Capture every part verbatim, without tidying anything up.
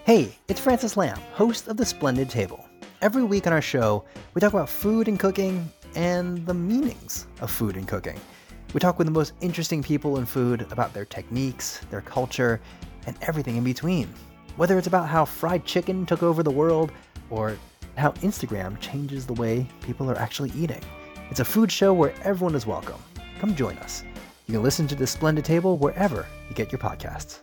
Hey, it's Francis Lamb, host of The Splendid Table. Every week on our show, we talk about food and cooking and the meanings of food and cooking. We talk with the most interesting people in food about their techniques, their culture, and everything in between. Whether it's about how fried chicken took over the world or how Instagram changes the way people are actually eating. It's a food show where everyone is welcome. Come join us. You can listen to The Splendid Table wherever you get your podcasts.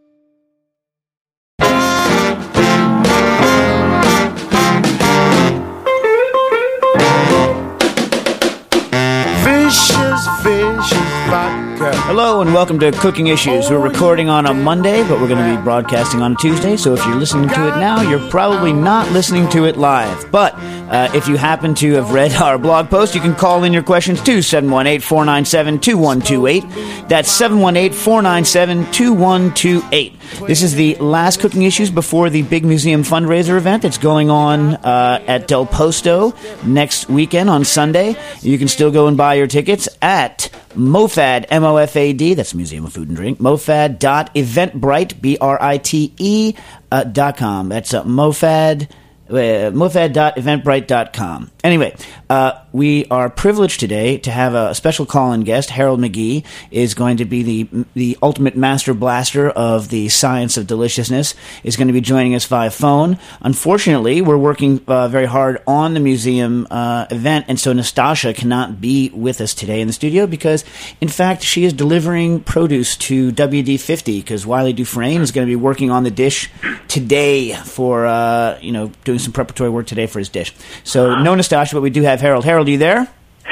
Fishes, fishes, vodka. Hello and welcome to Cooking Issues. We're recording on a Monday, but we're going to be broadcasting on a Tuesday, so if you're listening to it now, you're probably not listening to it live. But uh, if you happen to have read our blog post, you can call in your questions to seven one eight, four nine seven, two one two eight. That's seven one eight, four nine seven, two one two eight. This is the last Cooking Issues before the big museum fundraiser event that's going on uh, at Del Posto next weekend on Sunday. You can still go and buy your tickets at MoFad, M O F A D, that's Museum of Food and Drink, mofad dot eventbrite, B R I T E, uh, dot com. That's uh, mofad, uh, mofad dot eventbrite dot com. Anyway, uh, we are privileged today to have a special call-in guest. Harold McGee is going to be the the ultimate master blaster of the science of deliciousness, is going to be joining us via phone. Unfortunately, we're working uh, very hard on the museum uh, event, and so Nastasha cannot be with us today in the studio because, in fact, she is delivering produce to W D fifty because Wiley Dufresne is going to be working on the dish today for, uh, you know, doing some preparatory work today for his dish. So, no Nastasha, but we do have Harold. Harold, are you there?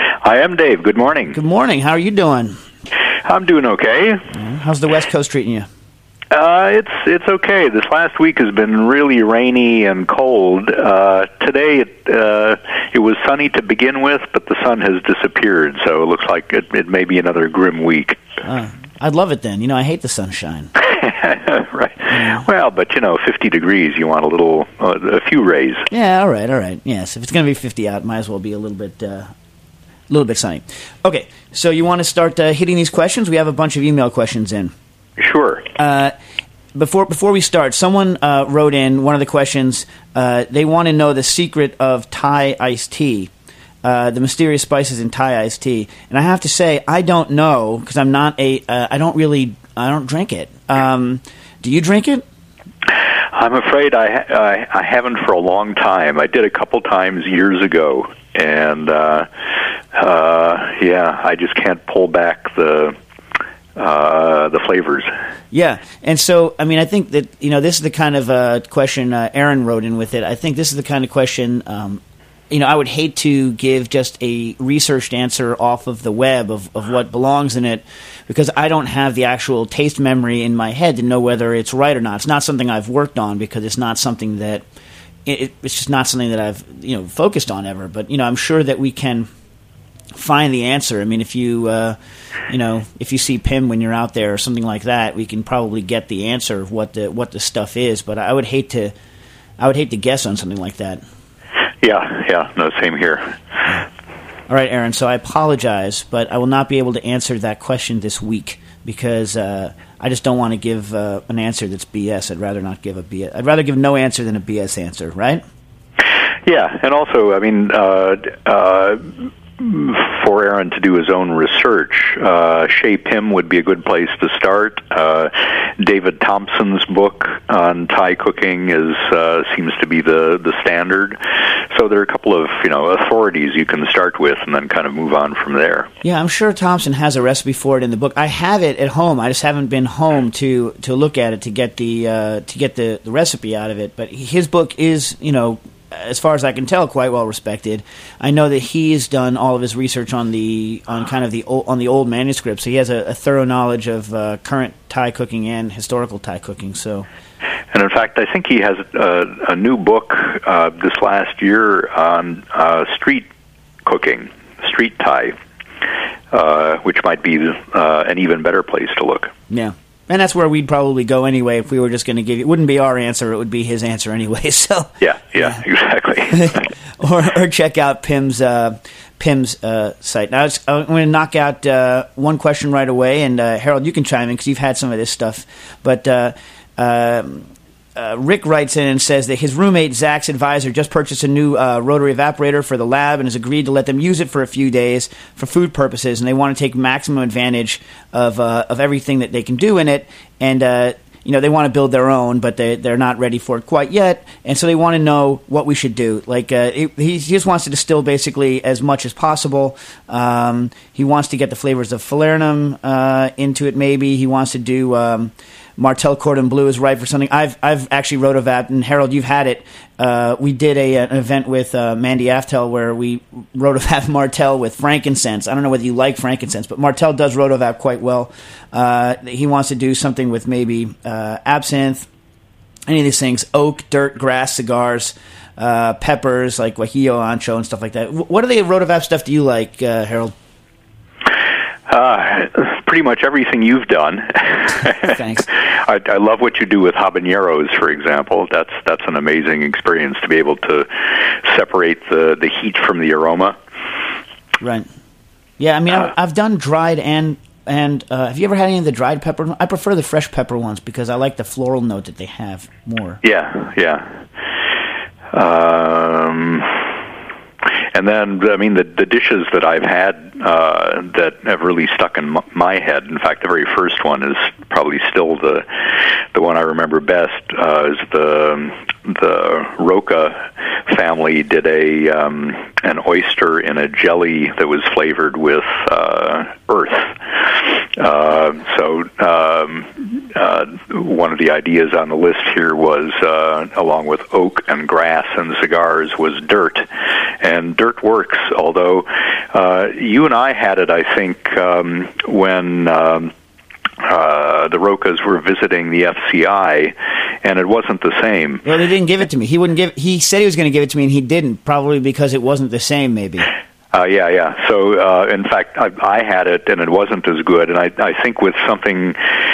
I am Dave. Good morning. Good morning. How are you doing? I'm doing okay. How's the West Coast treating you? Uh, it's it's okay. This last week has been really rainy and cold. Uh, today it uh, it was sunny to begin with, but the sun has disappeared, so it looks like it, it may be another grim week. Uh, I'd love it then. You know, I hate the sunshine. Right. Yeah. Well, but you know, fifty degrees, you want a little, uh, a few rays. Yeah, all right, all right. Yes, if it's going to be fifty out, might as well be a little bit, uh, a little bit sunny. Okay, so you want to start uh, hitting these questions? We have a bunch of email questions in. Sure. Uh, before before we start, someone uh, wrote in one of the questions. Uh, they want to know the secret of Thai iced tea, uh, the mysterious spices in Thai iced tea. And I have to say, I don't know because I'm not a. Uh, I don't really. I don't drink it. Um, do you drink it? I'm afraid I, I I haven't for a long time. I did a couple times years ago, and uh, uh, yeah, I just can't pull back the uh, the flavors. Yeah, and so I mean, I think that you know this is the kind of uh, question uh, Aaron wrote in with it. I think this is the kind of question. Um, you know, I would hate to give just a researched answer off of the web of, of what belongs in it because I don't have the actual taste memory in my head to know whether it's right or not. It's not something I've worked on because it's not something that it, it's just not something that I've you know focused on ever. But you know, I'm sure that we can find the answer. I mean, if you uh, you know if you see Pim when you're out there or something like that, we can probably get the answer of what the what the stuff is. But I would hate to I would hate to guess on something like that. Yeah, yeah, no, same here. All right, Aaron, so I apologize, but I will not be able to answer that question this week because uh, I just don't want to give uh, an answer that's B S. I'd rather not give a B S. I'd rather give no answer than a B S answer, right? Yeah, and also, I mean, uh, uh, for Aaron to do his own research, uh, Shea Pim would be a good place to start. Uh, David Thompson's book on Thai cooking is uh, seems to be the, the standard. So there are a couple of you know authorities you can start with and then kind of move on from there. Yeah, I'm sure Thompson has a recipe for it in the book. I have it at home. I just haven't been home to, to look at it to get the uh, to get the, the recipe out of it. But his book is you know. as far as I can tell, quite well respected. I know that he's done all of his research on the on kind of the old, on the old manuscripts. So he has a, a thorough knowledge of uh, current Thai cooking and historical Thai cooking. So, and in fact, I think he has a, a new book uh, this last year on uh, street cooking, street Thai, uh, which might be uh, an even better place to look. Yeah. And that's where we'd probably go anyway if we were just going to give you. It wouldn't be our answer; it would be his answer anyway. So yeah, yeah, yeah. Exactly. or, or check out Pim's uh, Pim's uh, site. Now it's, I'm going to knock out uh, one question right away, and uh, Harold, you can chime in because you've had some of this stuff. But uh, uh, uh, Rick writes in and says that his roommate, Zach's advisor, just purchased a new uh, rotary evaporator for the lab and has agreed to let them use it for a few days for food purposes, and they want to take maximum advantage of uh, of everything that they can do in it, and uh, you know, they want to build their own, but they, they're not ready for it quite yet, and so they want to know what we should do. Like, uh, he, he just wants to distill basically as much as possible. Um, he wants to get the flavors of falernum uh, into it, maybe. He wants to do... Um, Martell Cordon Bleu is right for something. I've I've actually rotovap, and Harold, you've had it. Uh, we did a an event with uh, Mandy Aftel where we rotovap Martell with frankincense. I don't know whether you like frankincense, but Martell does rotovap quite well. Uh, he wants to do something with maybe uh, absinthe, any of these things, oak, dirt, grass, cigars, uh, peppers like guajillo, ancho, and stuff like that. What other rotovap stuff do you like, uh, Harold? Uh, pretty much everything you've done. Thanks. I, I love what you do with habaneros, for example. That's that's an amazing experience to be able to separate the, the heat from the aroma. Right. Yeah, I mean, uh, I've, I've done dried and and uh, have you ever had any of the dried pepper? I prefer the fresh pepper ones because I like the floral note that they have more. Yeah, yeah. Um. And then, I mean, the, the dishes that I've had uh, that have really stuck in m- my head, in fact, the very first one is probably still the the one I remember best, uh, is the the Roca family did a um, an oyster in a jelly that was flavored with uh, earth. Uh, so um, uh, one of the ideas on the list here was, uh, along with oak and grass and cigars, was dirt. And dirt works, although uh, you and I had it, I think, um, when um, uh, the Rocas were visiting the F C I, and it wasn't the same. Well, they didn't give it to me. He wouldn't give. He said he was going to give it to me, and he didn't, probably because it wasn't the same, maybe. Uh, yeah, yeah. So, uh, in fact, I, I had it, and it wasn't as good. And I, I think with something,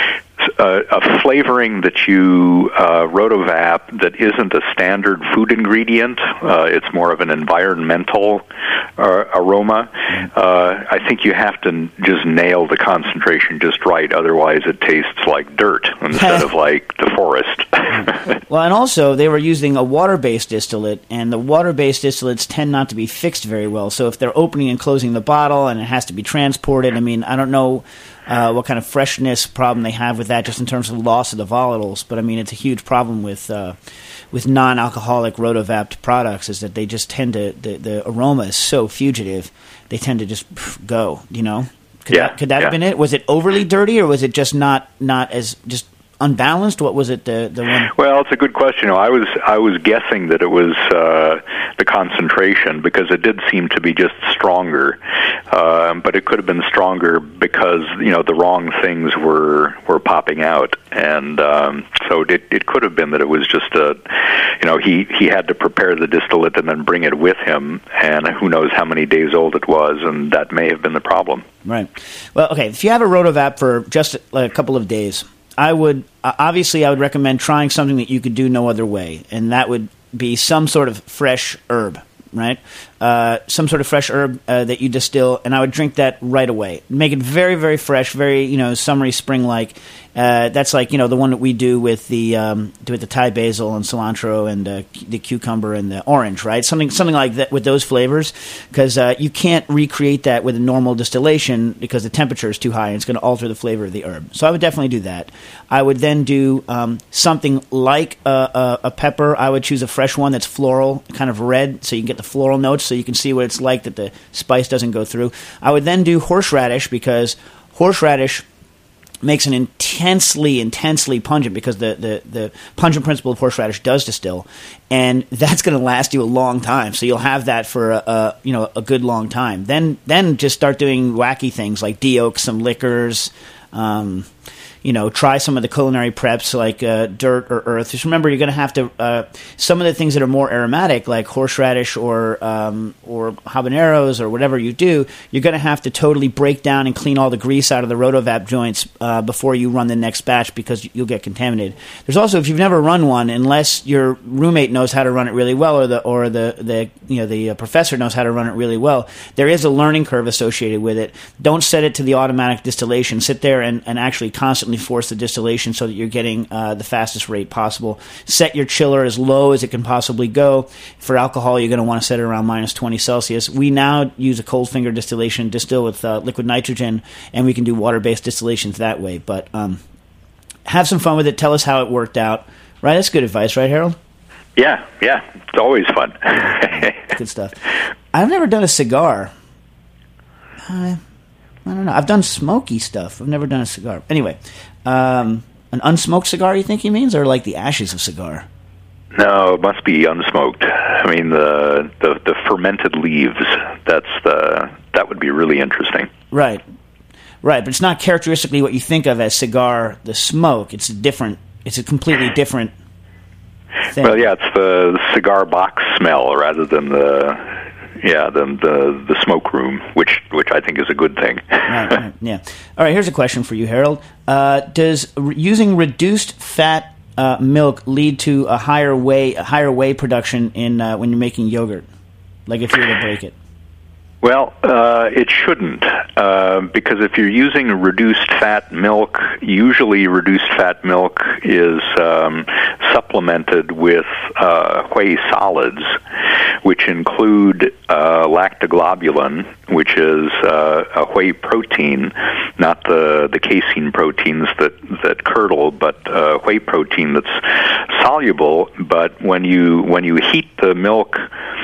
uh, a flavoring that you uh, rotovap that isn't a standard food ingredient, uh, it's more of an environmental uh, aroma. Uh, I think you have to just nail the concentration just right. Otherwise, it tastes like dirt instead of like the forest. Well, and also they were using a water-based distillate, and the water-based distillates tend not to be fixed very well. So if they're opening and closing the bottle and it has to be transported, I mean, I don't know uh, what kind of freshness problem they have with that, just in terms of loss of the volatiles. But I mean, it's a huge problem with uh, with non-alcoholic rotovapped products, is that they just tend to the, the aroma is so fugitive, they tend to just pff, go. You know, could yeah, that, could that yeah. have been it? Was it overly dirty, or was it just not not as just unbalanced? What was it? The the one. Well, it's a good question. I was I was guessing that it was uh, the concentration, because it did seem to be just stronger, um, but it could have been stronger because you know the wrong things were were popping out, and um, so it it could have been that it was just a you know he he had to prepare the distillate and then bring it with him, and who knows how many days old it was, and that may have been the problem. Right. Well, okay. If you have a rotovap for just a couple of days, I would, obviously, I would recommend trying something that you could do no other way, and that would be some sort of fresh herb, right? Uh, some sort of fresh herb uh, that you distill, and I would drink that right away. Make it very, very fresh, very, you know, summery, spring-like. Uh, that's like, you know, the one that we do with the um, with the Thai basil and cilantro and uh, the cucumber and the orange, right? Something something like that with those flavors, because uh, you can't recreate that with a normal distillation because the temperature is too high and it's going to alter the flavor of the herb. So I would definitely do that. I would then do um, something like a, a, a pepper. I would choose a fresh one that's floral, kind of red, so you can get the floral notes, so you can see what it's like that the spice doesn't go through. I would then do horseradish, because horseradish makes an intensely, intensely pungent, because the, the, the pungent principle of horseradish does distill, and that's going to last you a long time. So you'll have that for a, a you know a good long time. Then then just start doing wacky things like de-oak some liquors. Um, you know, try some of the culinary preps like uh, dirt or earth. Just remember, you're going to have to uh, some of the things that are more aromatic, like horseradish or um, or habaneros or whatever you do. You're going to have to totally break down and clean all the grease out of the rotovap joints uh, before you run the next batch, because you'll get contaminated. There's also, if you've never run one, unless your roommate knows how to run it really well, or the or the, the you know the uh, professor knows how to run it really well, there is a learning curve associated with it. Don't set it to the automatic distillation. Sit there and, and actually constantly certainly force the distillation so that you're getting uh, the fastest rate possible. Set your chiller as low as it can possibly go. For alcohol, you're going to want to set it around minus twenty Celsius. We now use a cold finger distillation, distill with uh, liquid nitrogen, and we can do water-based distillations that way. But um, have some fun with it. Tell us how it worked out. Right? That's good advice, right, Harold? Yeah, yeah. It's always fun. Good stuff. I've never done a cigar. Uh, I don't know. I've done smoky stuff. I've never done a cigar. Anyway, um, an unsmoked cigar, you think he means, or like the ashes of cigar? No, it must be unsmoked. I mean, the, the the fermented leaves. That's the that would be really interesting. Right, right. But it's not characteristically what you think of as cigar. The smoke. It's a different. It's a completely different thing. Well, yeah, it's the cigar box smell rather than the. Yeah, the, the the smoke room, which which I think is a good thing. Right, right, yeah. All right, here's a question for you, Harold. Uh, does re- using reduced fat uh, milk lead to a higher whey a higher whey production in uh, when you're making yogurt? Like if you were to break it. Well, uh, it shouldn't, uh, because if you're using reduced fat milk, usually reduced fat milk is um, supplemented with uh, whey solids, which include uh, lactoglobulin, which is uh, a whey protein, not the, the casein proteins that, that curdle, but uh, whey protein that's soluble. But when you when you heat the milk,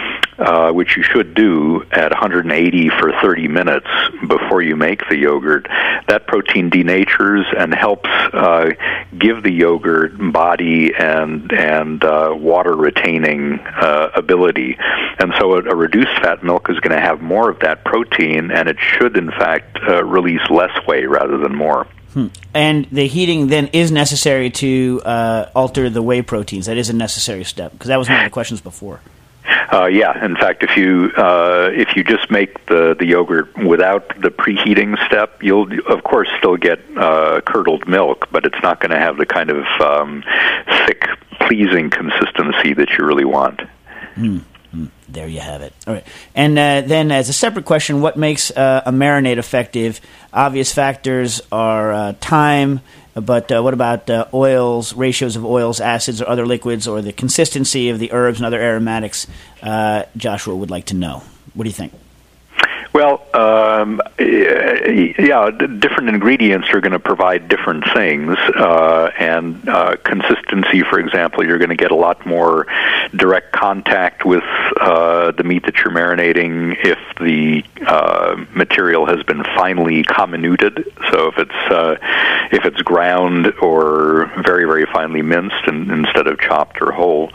Uh, which you should do at one hundred eighty for thirty minutes before you make the yogurt, that protein denatures and helps uh, give the yogurt body and and uh, water retaining uh, ability. And so a, a reduced fat milk is going to have more of that protein, and it should in fact uh, release less whey rather than more. Hmm. And the heating then is necessary to uh, alter the whey proteins. That is a necessary step, because that was one of the questions before. Uh, yeah, in fact, if you uh, if you just make the, the yogurt without the preheating step, you'll of course still get uh, curdled milk, but it's not going to have the kind of um, thick, pleasing consistency that you really want. Mm. Mm. There you have it. All right, and uh, then as a separate question, what makes uh, a marinade effective? Obvious factors are uh, time. But uh, what about uh, oils, ratios of oils, acids, or other liquids, or the consistency of the herbs and other aromatics? Uh, Joshua would like to know. What do you think? Well, um, yeah, different ingredients are going to provide different things, uh, and uh, consistency, for example, you're going to get a lot more direct contact with uh, the meat that you're marinating if the uh, material has been finely comminuted. So if it's uh, if it's ground or very very finely minced and, instead of chopped or whole.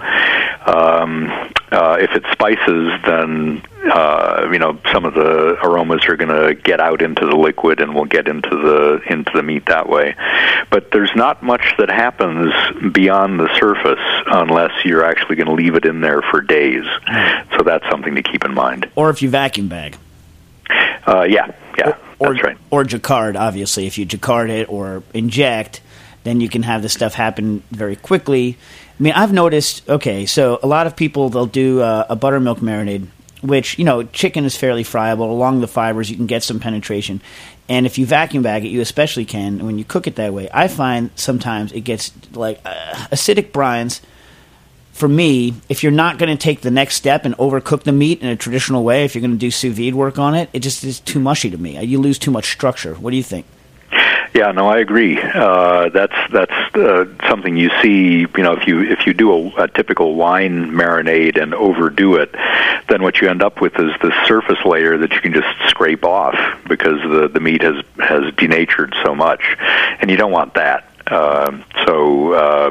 Um, uh, if it's spices, then uh, you know some of the aromas are going to get out into the liquid and will get into the into the meat that way. But there's not much that happens beyond the surface unless you're actually going to leave it in there for days. So that's something to keep in mind. Or if you vacuum bag. Uh, yeah, yeah, or, that's right. Or jacquard, obviously. If you jacquard it or inject, then you can have this stuff happen very quickly. I mean, I've noticed, okay, so a lot of people, they'll do uh, a buttermilk marinade, which, you know, chicken is fairly friable. Along the fibers, you can get some penetration. And if you vacuum bag it, you especially can. When you cook it that way, I find sometimes it gets, like, uh, acidic brines. For me, if you're not going to take the next step and overcook the meat in a traditional way, if you're going to do sous vide work on it, it just is too mushy to me. You lose too much structure. What do you think? Yeah, no, I agree. Uh, that's that's uh, something you see. You know, if you if you do a, a typical wine marinade and overdo it, then what you end up with is this surface layer that you can just scrape off because the the meat has has denatured so much, and you don't want that. Uh, so uh,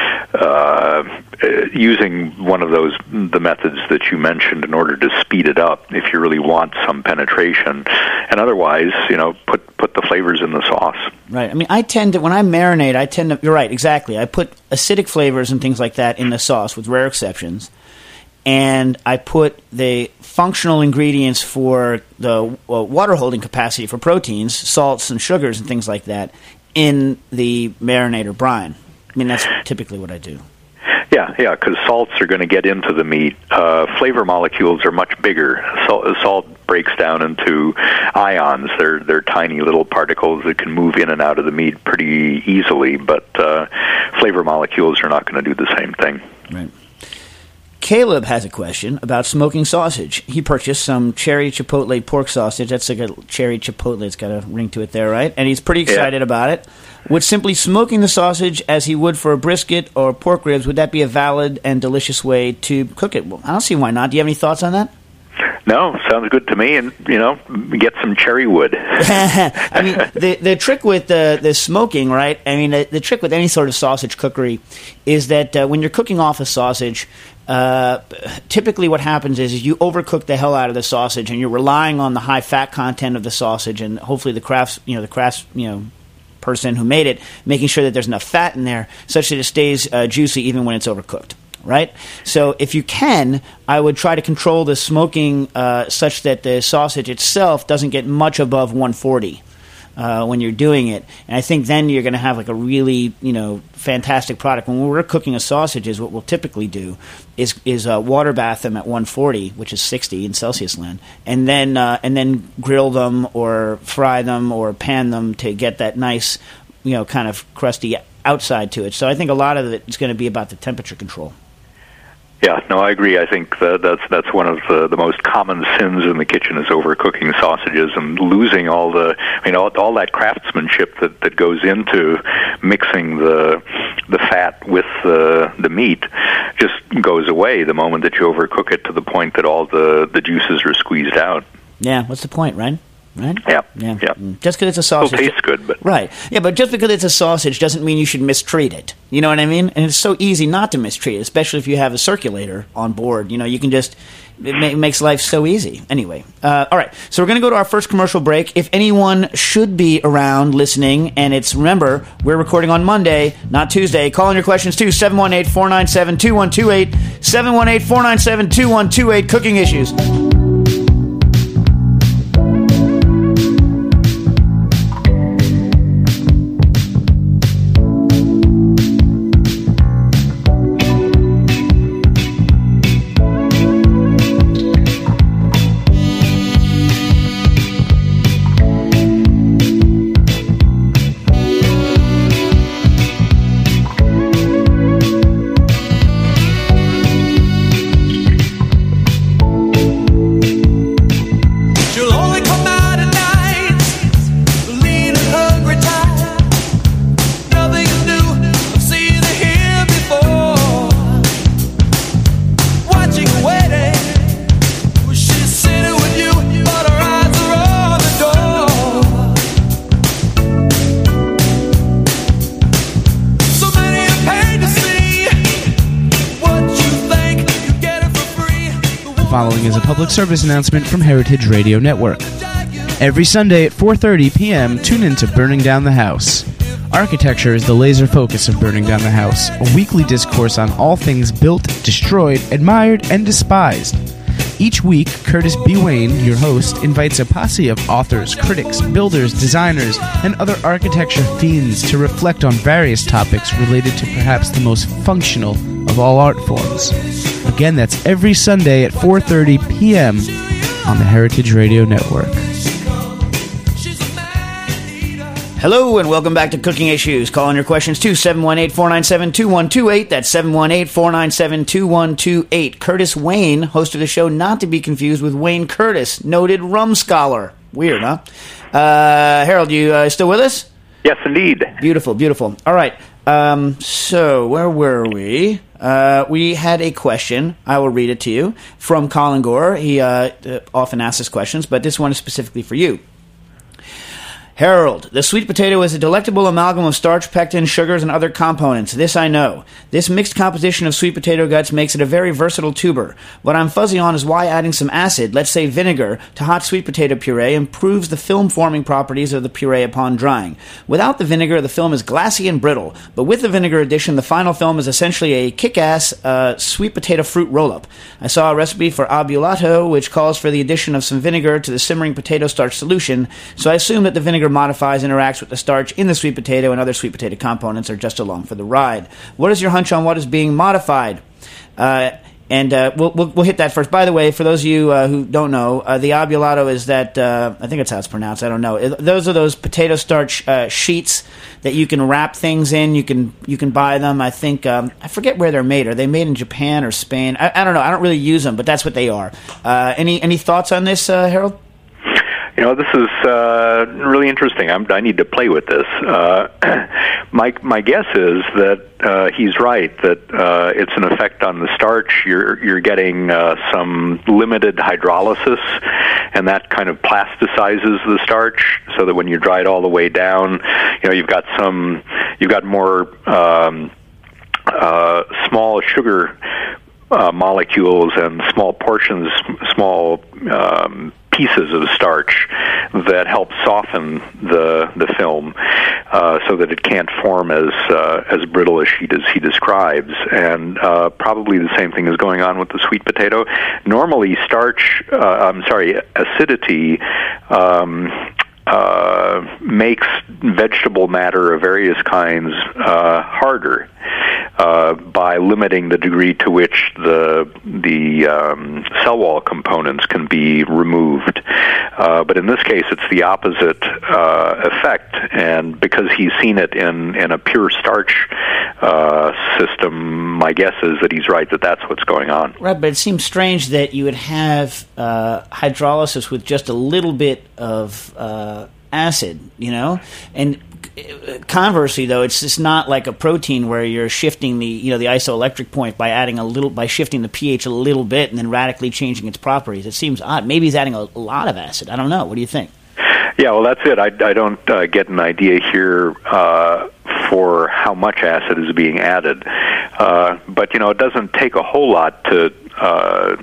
uh, using one of those the methods that you mentioned in order to speed it up, if you really want some penetration, and otherwise, you know, put put the flavors in the sauce. Right. I mean, I tend to when I marinate, I tend to. You're right. Exactly. I put acidic flavors and things like that in the sauce, with rare exceptions, and I put the functional ingredients for the uh, water holding capacity for proteins, salts and sugars and things like that, in the marinade or brine. I mean, that's typically what I do. Yeah, yeah, because salts are going to get into the meat. Uh, flavor molecules are much bigger. Salt, salt breaks down into ions. They're they're tiny little particles that can move in and out of the meat pretty easily, but uh, flavor molecules are not going to do the same thing. Right. Caleb has a question about smoking sausage. He purchased some cherry chipotle pork sausage. That's like a cherry chipotle. It's got a ring to it there, right? And he's pretty excited yeah. about it. Would simply smoking the sausage as he would for a brisket or pork ribs, would that be a valid and delicious way to cook it? Well, I don't see why not. Do you have any thoughts on that? No, sounds good to me, and, you know, get some cherry wood. I mean, the the trick with the, the smoking, right, I mean, the, the trick with any sort of sausage cookery is that uh, when you're cooking off a sausage, uh, typically what happens is, is you overcook the hell out of the sausage, and you're relying on the high fat content of the sausage, and hopefully the crafts, you know, the crafts, you know, person who made it, making sure that there's enough fat in there such that it stays uh, juicy even when it's overcooked. Right? So if you can, I would try to control the smoking uh, such that the sausage itself doesn't get much above one forty uh, when you're doing it. And I think then you're going to have like a really, you know, fantastic product. When we're cooking a sausages, what we'll typically do is is uh, water bath them at one forty, which is sixty in Celsius land, and then uh, and then grill them or fry them or pan them to get that nice, you know, kind of crusty outside to it. So I think a lot of it is going to be about the temperature control. Yeah, no, I agree. I think that that's that's one of the, the most common sins in the kitchen is overcooking sausages and losing all the, you know, all that craftsmanship that, that goes into mixing the the fat with the the meat just goes away the moment that you overcook it to the point that all the, the juices are squeezed out. Yeah, what's the point, right? Right? Yeah. Yeah. yeah. Just because it's a sausage. It tastes good, but. Right. Yeah, but just because it's a sausage doesn't mean you should mistreat it. You know what I mean? And it's so easy not to mistreat it, especially if you have a circulator on board. You know, you can just. It ma- makes life so easy. Anyway. Uh, all right. So we're going to go to our first commercial break. If anyone should be around listening, and it's, remember, we're recording on Monday, not Tuesday. Call in your questions to seven one eight, four nine seven, two one two eight. seven one eight, four nine seven, two one two eight. Cooking Issues. Following is a public service announcement from Heritage Radio Network. Every Sunday at four thirty p.m., tune in to Burning Down the House. Architecture is the laser focus of Burning Down the House, a weekly discourse on all things built, destroyed, admired, and despised. Each week, Curtis B. Wayne, your host, invites a posse of authors, critics, builders, designers, and other architecture fiends to reflect on various topics related to perhaps the most functional of all art forms. Again, that's every Sunday at four thirty p.m. on the Heritage Radio Network. Hello and welcome back to Cooking Issues. Call in your questions to seven one eight, four nine seven, two one two eight. That's seven one eight, four nine seven, two one two eight. Curtis Wayne, host of the show, not to be confused with Wayne Curtis, noted rum scholar. Weird, huh? Uh, Harold, you uh, still with us? Yes, indeed. Beautiful, beautiful. All right. Um, so, where were we? Uh, we had a question. I will read it to you from Colin Gore. He uh, often asks us questions, but this one is specifically for you. Harold, the sweet potato is a delectable amalgam of starch, pectin, sugars, and other components. This I know. This mixed composition of sweet potato guts makes it a very versatile tuber. What I'm fuzzy on is why adding some acid, let's say vinegar, to hot sweet potato puree improves the film-forming properties of the puree upon drying. Without the vinegar, the film is glassy and brittle, but with the vinegar addition, the final film is essentially a kick-ass uh, sweet potato fruit roll-up. I saw a recipe for abulato, which calls for the addition of some vinegar to the simmering potato starch solution, so I assume that the vinegar vinegar modifies, interacts with the starch in the sweet potato, and other sweet potato components are just along for the ride. What is your hunch on what is being modified? Uh, and uh, we'll, we'll we'll hit that first. By the way, for those of you uh, who don't know, uh, the obulato is that, uh, I think that's how it's pronounced, I don't know. It, those are those potato starch uh, sheets that you can wrap things in. You can you can buy them. I think, um, I forget where they're made. Are they made in Japan or Spain? I, I don't know. I don't really use them, but that's what they are. Uh, any, any thoughts on this, uh, Harold? You know, this is uh, really interesting. I'm, I need to play with this. Uh, my my guess is that uh, he's right, that uh, it's an effect on the starch. You're you're getting uh, some limited hydrolysis, and that kind of plasticizes the starch, so that when you dry it all the way down, you know, you've got some, you've got more um, uh, small sugar uh, molecules and small portions, small um, pieces of starch that help soften the the film, uh, so that it can't form as uh, as brittle a sheet as he describes. And uh, probably the same thing is going on with the sweet potato. Normally, starch, uh, I'm sorry, acidity. Um, Uh, makes vegetable matter of various kinds uh, harder uh, by limiting the degree to which the the um, cell wall components can be removed. Uh, but in this case, it's the opposite uh, effect, and because he's seen it in, in a pure starch uh, system, my guess is that he's right, that that's what's going on. Right, but it seems strange that you would have uh, hydrolysis with just a little bit of uh, acid, you know? And conversely, though, it's just not like a protein where you're shifting the, you know, the isoelectric point by adding a little, by shifting the pH a little bit and then radically changing its properties. It seems odd. Maybe he's adding a, a lot of acid. I don't know. What do you think? Yeah, well, that's it. I, I don't uh, get an idea here uh, for how much acid is being added. Uh, but, you know, it doesn't take a whole lot to uh,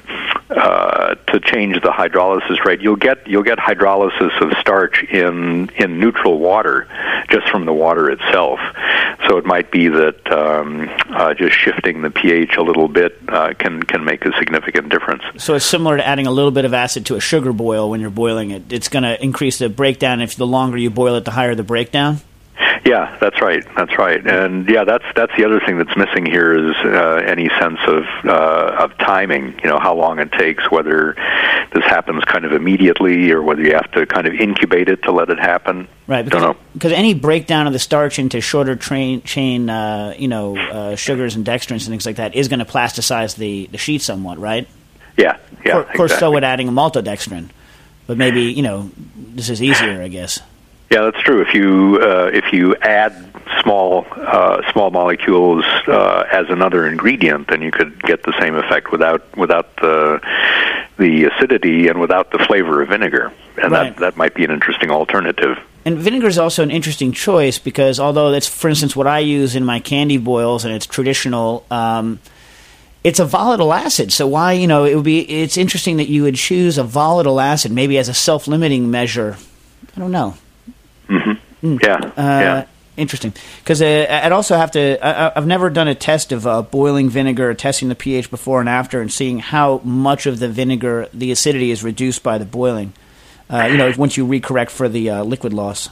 uh, to change the hydrolysis rate. You'll get you'll get hydrolysis of starch in in neutral water just from the water itself. So it might be that um, uh, just shifting the pH a little bit uh, can can make a significant difference. So it's similar to adding a little bit of acid to a sugar boil when you're boiling it. It's going to increase the breakdown. If the longer you boil it, the higher the breakdown. Yeah, that's right. That's right. And yeah, that's that's the other thing that's missing here is uh, any sense of uh, of timing. You know, how long it takes, whether this happens kind of immediately or whether you have to kind of incubate it to let it happen. Right. Because, Don't know. Because any breakdown of the starch into shorter train, chain, uh, you know, uh, sugars and dextrins and things like that is going to plasticize the, the sheet somewhat, right? Yeah. Yeah. Of course, exactly. so would adding a maltodextrin, but maybe, you know, this is easier, I guess. Yeah, that's true. If you uh, if you add small uh, small molecules uh, as another ingredient, then you could get the same effect without without the the acidity and without the flavor of vinegar, and Right. that that might be an interesting alternative. And vinegar is also an interesting choice because although that's, for instance, what I use in my candy boils and it's traditional, um, it's a volatile acid. So why, you know, it would be, it's interesting that you would choose a volatile acid maybe as a self-limiting measure. I don't know. Mm-hmm. Mm. Yeah, Uh, yeah. Interesting. Because uh, I'd also have to, I, I've never done a test of uh, boiling vinegar, testing the pH before and after and seeing how much of the vinegar, the acidity is reduced by the boiling. Uh, you know, once you recorrect for the uh, liquid loss.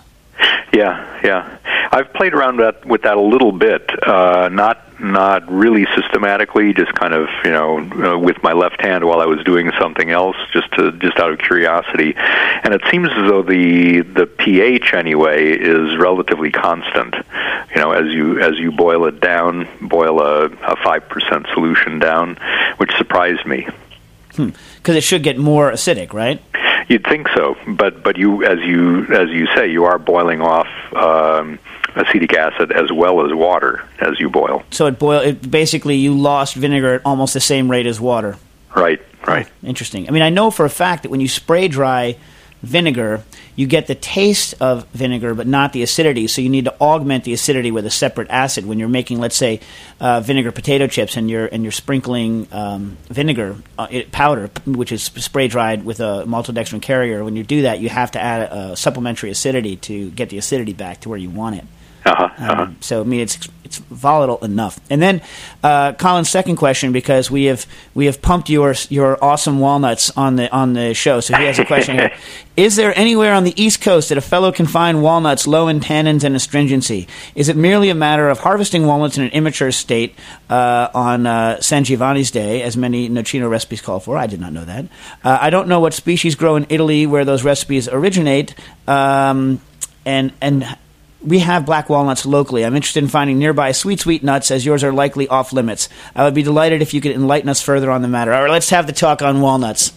Yeah, yeah. I've played around that, with that a little bit, uh, not not really systematically, just kind of, you know, uh, with my left hand while I was doing something else, just to just out of curiosity. And it seems as though the the pH anyway is relatively constant. You know, as you as you boil it down, boil a a five percent solution down, which surprised me. Because hmm. it should get more acidic, right? You'd think so, but but you, as you as you say, you are boiling off um, acetic acid as well as water as you boil. So it boil. It basically you lost vinegar at almost the same rate as water. Right, right. Oh, interesting. I mean, I know for a fact that when you spray dry vinegar, you get the taste of vinegar, but not the acidity. So you need to augment the acidity with a separate acid. When you're making, let's say, uh, vinegar potato chips, and you're and you're sprinkling um, vinegar uh, it, powder, which is spray dried with a maltodextrin carrier. When you do that, you have to add a, a supplementary acidity to get the acidity back to where you want it. Uh-huh, uh-huh. Um, so I mean, it's it's volatile enough. And then uh, Colin's second question, because we have we have pumped your your awesome walnuts on the on the show. So he has a question here: is there anywhere on the East Coast that a fellow can find walnuts low in tannins and astringency? Is it merely a matter of harvesting walnuts in an immature state uh, on uh, San Giovanni's Day, as many Nocino recipes call for? I did not know that. Uh, I don't know what species grow in Italy where those recipes originate, um, and and. We have black walnuts locally. I'm interested in finding nearby sweet, sweet nuts, as yours are likely off limits. I would be delighted if you could enlighten us further on the matter. All right, let's have the talk on walnuts.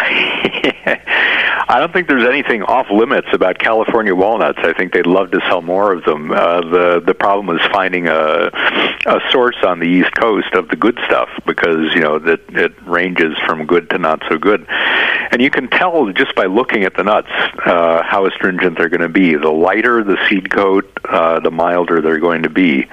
I don't think there's anything off limits about California walnuts. I think they'd love to sell more of them. Uh, the the problem is finding a a source on the East Coast of the good stuff, because you know that it ranges from good to not so good, and you can tell just by looking at the nuts uh, how astringent they're going to be. The lighter the seed coat, uh, the milder they're going to be.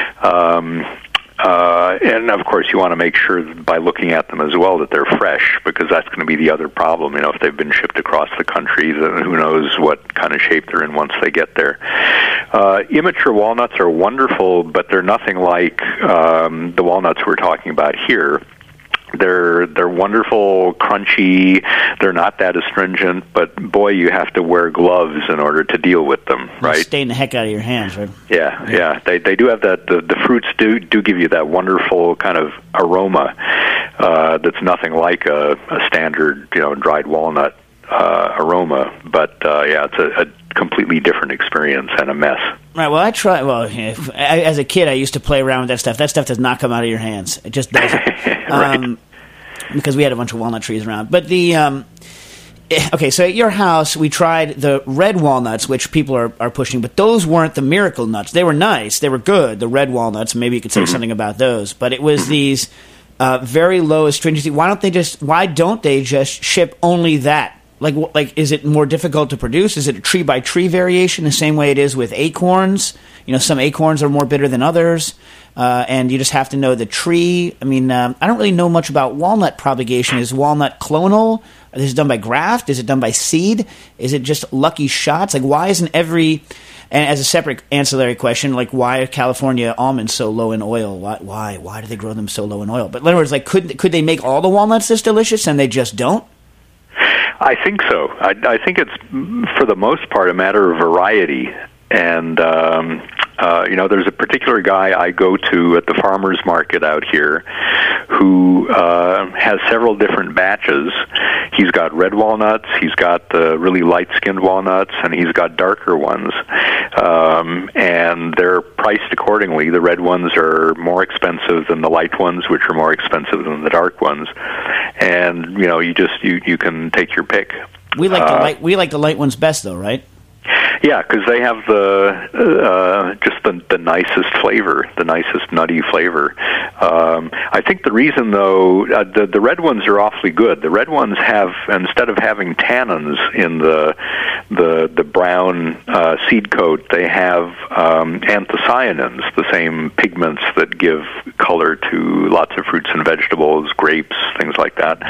Um, Uh, and, of course, you want to make sure by looking at them as well that they're fresh, because that's going to be the other problem. You know, if they've been shipped across the country, then who knows what kind of shape they're in once they get there. Uh, immature walnuts are wonderful, but they're nothing like um, the walnuts we're talking about here. They're they're wonderful, crunchy. They're not that astringent, but boy, you have to wear gloves in order to deal with them, right? They'll stain the heck out of your hands, right? Yeah, yeah. They they do have that. The, the fruits do do give you that wonderful kind of aroma uh, that's nothing like a, a standard, you know, dried walnut uh, aroma. But uh, yeah, it's a, a completely different experience and a mess. Right. Well, I try. Well, if, I, as a kid, I used to play around with that stuff. That stuff does not come out of your hands. It just doesn't. Right. Um, because we had a bunch of walnut trees around. But the um, okay, so at your house, we tried the red walnuts, which people are, are pushing, but those weren't the miracle nuts. They were nice. They were good. The red walnuts. Maybe you could say mm-hmm. something about those. But it was these uh, very low astringency. Why don't they just? Why don't they just ship only that? Like, like, is it more difficult to produce? Is it a tree-by-tree variation, the same way it is with acorns? You know, some acorns are more bitter than others, uh, and you just have to know the tree. I mean, um, I don't really know much about walnut propagation. Is walnut clonal? Is it done by graft? Is it done by seed? Is it just lucky shots? Like, why isn't every... And as a separate ancillary question, like, why are California almonds so low in oil? Why, why, why do they grow them so low in oil? But in other words, like, could could they make all the walnuts this delicious, and they just don't? I think so. I, I think it's, for the most part, a matter of variety. And, um, uh, you know, there's a particular guy I go to at the farmer's market out here who uh, has several different batches. He's got red walnuts, he's got the really light-skinned walnuts, and he's got darker ones. Um, and they're priced accordingly. The red ones are more expensive than the light ones, which are more expensive than the dark ones. And, you know, you just, you, you can take your pick. We like uh, the light, we like the light ones best, though, right? Yeah, because they have the uh, just the, the nicest flavor, the nicest nutty flavor. Um, I think the reason, though, uh, the the red ones are awfully good. The red ones have, instead of having tannins in the the the brown uh, seed coat, they have um, anthocyanins, the same pigments that give color to lots of fruits and vegetables, grapes, things like that.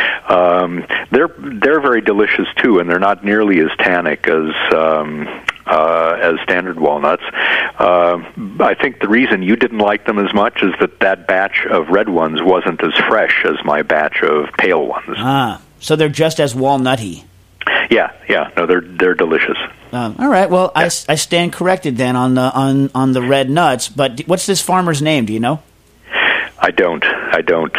Um, they're they're very delicious too, and they're not nearly as tannic as um, uh, as standard walnuts. Uh, I think the reason you didn't like them as much is that that batch of red ones wasn't as fresh as my batch of pale ones. Ah, so they're just as walnutty. Yeah, yeah, no, they're they're delicious. Um, all right, well, yeah. I, I stand corrected then on the on on the red nuts. But what's this farmer's name? Do you know? I don't. I don't.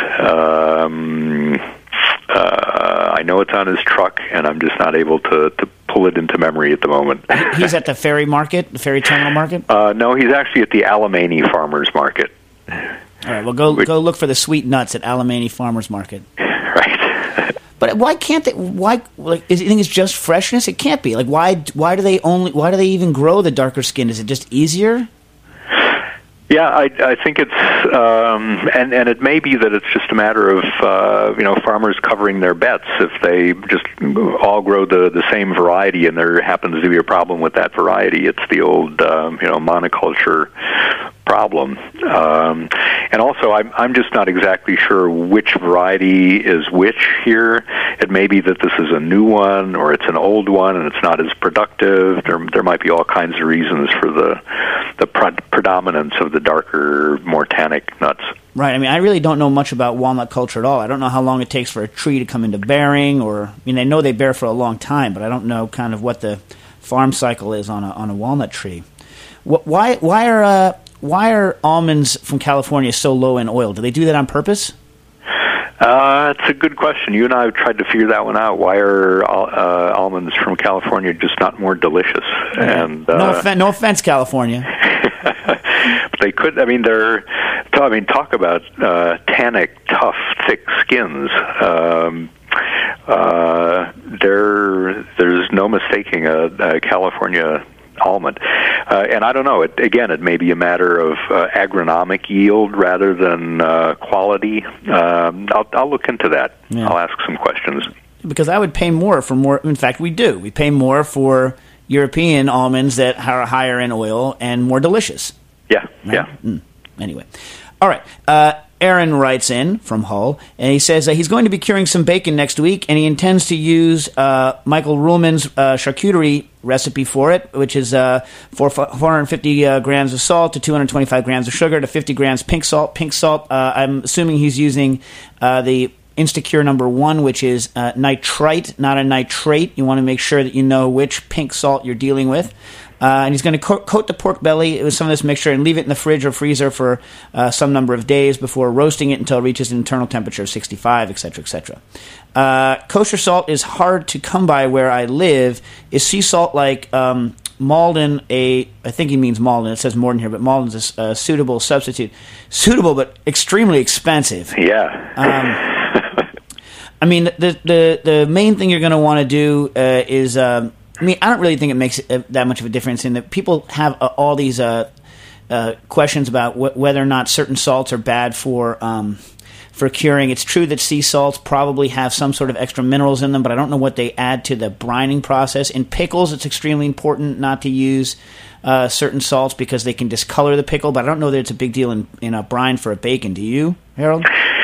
Um, uh, I know it's on his truck, and I'm just not able to, to pull it into memory at the moment. He's at the ferry market, the ferry terminal market? Uh, no, he's actually at the Alemany Farmers Market. All right, well, go Which, go look for the sweet nuts at Alemany Farmers Market. Right. But why can't they? Why? Like, is you think it's just freshness? It can't be. Like, why? Why do they only? Why do they even grow the darker skin? Is it just easier? Yeah, I, I think it's, um, and and it may be that it's just a matter of uh, you know farmers covering their bets. If they just all grow the, the same variety, and there happens to be a problem with that variety, it's the old um, you know monoculture problem. Um, and also, I'm, I'm just not exactly sure which variety is which here. It may be that this is a new one, or it's an old one, and it's not as productive. There, there might be all kinds of reasons for the the pre- predominance of the darker, more tannic nuts. Right. I mean, I really don't know much about walnut culture at all. I don't know how long it takes for a tree to come into bearing, or I mean, I know they bear for a long time, but I don't know kind of what the farm cycle is on a on a walnut tree. Why why are uh, why are almonds from California so low in oil? Do they do that on purpose? Uh, it's a good question. You and I have tried to figure that one out. Why are uh, almonds from California just not more delicious? And uh, no, offen- no offense, California. But they could. I mean, they're. I mean, talk about uh, tannic, tough, thick skins. Um, uh, there, there's no mistaking a, a California almond. Uh, and I don't know. It, again, it may be a matter of uh, agronomic yield rather than uh, quality. Um, I'll, I'll look into that. Yeah. I'll ask some questions. Because I would pay more for more. In fact, we do. We pay more for European almonds that are higher in oil and more delicious. Yeah, right? yeah. Mm. Anyway. All right. Uh, Aaron writes in from Hull, and he says uh, he's going to be curing some bacon next week, and he intends to use uh, Michael Ruhlman's uh, charcuterie recipe for it, which is uh, four hundred fifty uh, grams of salt to two hundred twenty-five grams of sugar to fifty grams pink salt. Pink salt, uh, I'm assuming he's using uh, the Instacure number one, which is uh, nitrite, not a nitrate. You want to make sure that you know which pink salt you're dealing with. Uh, and he's going to co- coat the pork belly with some of this mixture and leave it in the fridge or freezer for uh, some number of days before roasting it until it reaches an internal temperature of sixty-five, et cetera, et cetera. Uh, kosher salt is hard to come by where I live. Is sea salt like um, Malden a... I think he means Malden. It says Morden here, but Malden's a, a suitable substitute. Suitable, but extremely expensive. Yeah. Um, I mean, the, the, the main thing you're going to want to do uh, is... Um, I mean, I don't really think it makes that much of a difference in that people have uh, all these uh, uh, questions about wh- whether or not certain salts are bad for um, for curing. It's true that sea salts probably have some sort of extra minerals in them, but I don't know what they add to the brining process. In pickles, it's extremely important not to use uh, certain salts because they can discolor the pickle, but I don't know that it's a big deal in, in a brine for a bacon. Do you, Harold?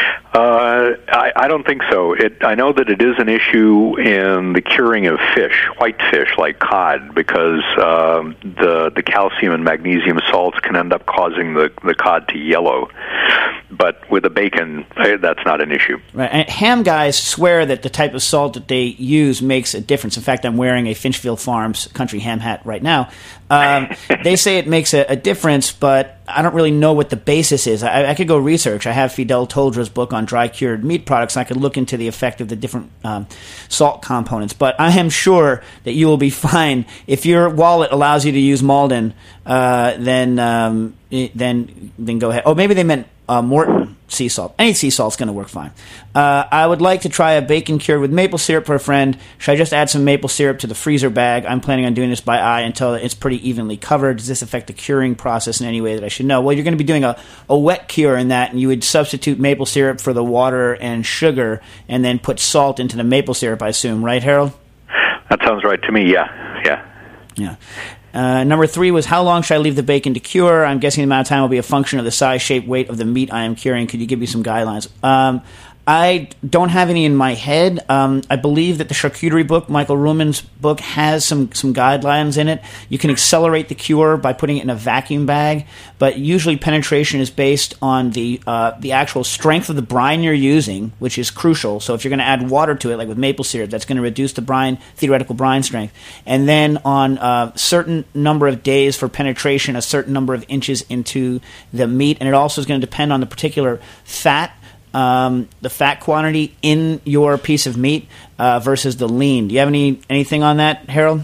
Uh, I, I don't think so. It, I know that it is an issue in the curing of fish, white fish like cod, because um, the the calcium and magnesium salts can end up causing the, the cod to yellow. But with a bacon, that's not an issue. Right. And ham guys swear that the type of salt that they use makes a difference. In fact, I'm wearing a Finchfield Farms country ham hat right now. Um, they say it makes a, a difference, but I don't really know what the basis is. I, I could go research. I have Fidel Toldra's book on dry cured meat products, and I could look into the effect of the different um, salt components. But I am sure that you will be fine if your wallet allows you to use Malden. Uh, then, um, then, then go ahead. Oh, maybe they meant uh, Morton sea salt. Any sea salt's going to work fine. Uh, I would like to try a bacon cured with maple syrup for a friend. Should I just add some maple syrup to the freezer bag? I'm planning on doing this by eye until it's pretty evenly covered. Does this affect the curing process in any way that I should know? Well, you're going to be doing a, a wet cure in that, and you would substitute maple syrup for the water and sugar and then put salt into the maple syrup, I assume. Right, Harold? That sounds right to me, yeah. Yeah. Yeah. Uh, number three was, how long should I leave the bacon to cure? I'm guessing the amount of time will be a function of the size, shape, weight of the meat I am curing. Could you give me some guidelines? Um, I don't have any in my head. Um, I believe that the charcuterie book, Michael Ruhlman's book, has some, some guidelines in it. You can accelerate the cure by putting it in a vacuum bag, but usually penetration is based on the uh, the actual strength of the brine you're using, which is crucial. So if you're going to add water to it, like with maple syrup, that's going to reduce the brine, theoretical brine strength. And then on a certain number of days for penetration, a certain number of inches into the meat, and it also is going to depend on the particular fat, Um, the fat quantity in your piece of meat uh, versus the lean. Do you have any anything on that, Harold?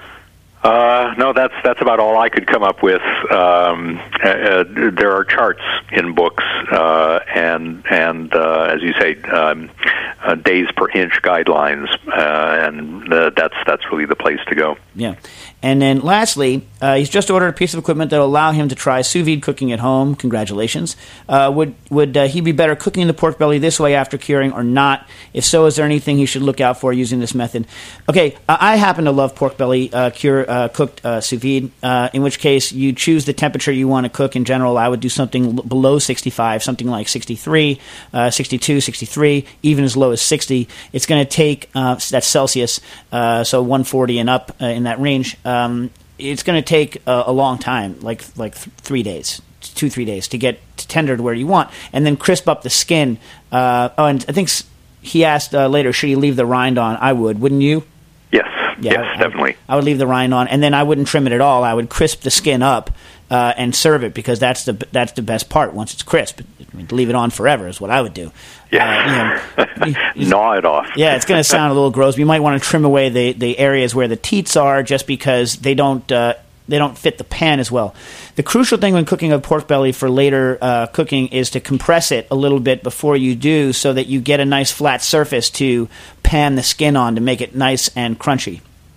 Uh, no, that's that's about all I could come up with. Um, uh, there are charts in books, uh, and and uh, as you say, um, uh, days per inch guidelines, uh, and uh, that's that's really the place to go. Yeah. And then lastly, uh, he's just ordered a piece of equipment that will allow him to try sous vide cooking at home. Congratulations. Uh, would would uh, he be better cooking the pork belly this way after curing or not? If so, is there anything he should look out for using this method? Okay, uh, I happen to love pork belly uh, cure uh, cooked uh, sous vide, uh, in which case you choose the temperature you want to cook. In general, I would do something l- below sixty-five, something like sixty-three, uh, sixty-two, sixty-three, even as low as sixty. It's going to take, uh, that's Celsius, uh, so one forty and up uh, in that range. Um, it's going to take a, a long time, like like th- three days, two, three days to get tender to where you want, and then crisp up the skin. Uh, oh, and I think s- he asked uh, later, should he leave the rind on? I would, wouldn't you? Yes, Yeah, yes, I, definitely. I would leave the rind on, and then I wouldn't trim it at all. I would crisp the skin up uh, and serve it, because that's the that's the best part. Once it's crisp, I mean, leave it on forever is what I would do. Yeah, uh, you know, you, gnaw it off. Yeah, it's going to sound a little gross. You might want to trim away the, the areas where the teats are, just because they don't uh, they don't fit the pan as well. The crucial thing when cooking a pork belly for later uh, cooking is to compress it a little bit before you do, so that you get a nice flat surface to pan the skin on to make it nice and crunchy.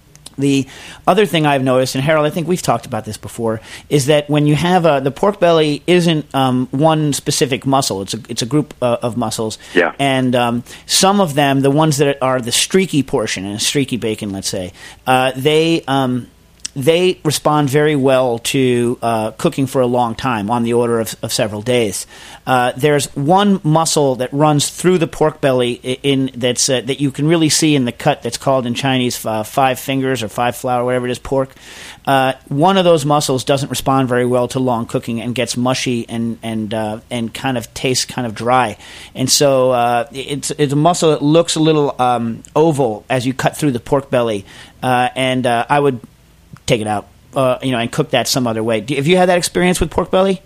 The other thing I've noticed, and Harold, I think we've talked about this before, is that when you have a, the pork belly isn't um, one specific muscle; it's a it's a group uh, of muscles. Yeah. And um, some of them, the ones that are the streaky portion, and streaky bacon, let's say, uh, they. Um, They respond very well to uh, cooking for a long time, on the order of, of several days. Uh, there's one muscle that runs through the pork belly in, in that's uh, that you can really see in the cut. That's called in Chinese uh, five fingers or five flower, whatever it is, pork. Uh, one of those muscles doesn't respond very well to long cooking and gets mushy and and uh, and kind of tastes kind of dry. And so uh, it's it's a muscle that looks a little um, oval as you cut through the pork belly. Uh, and uh, I would take it out, uh, you know, and cook that some other way. Do, have you had that experience with pork belly,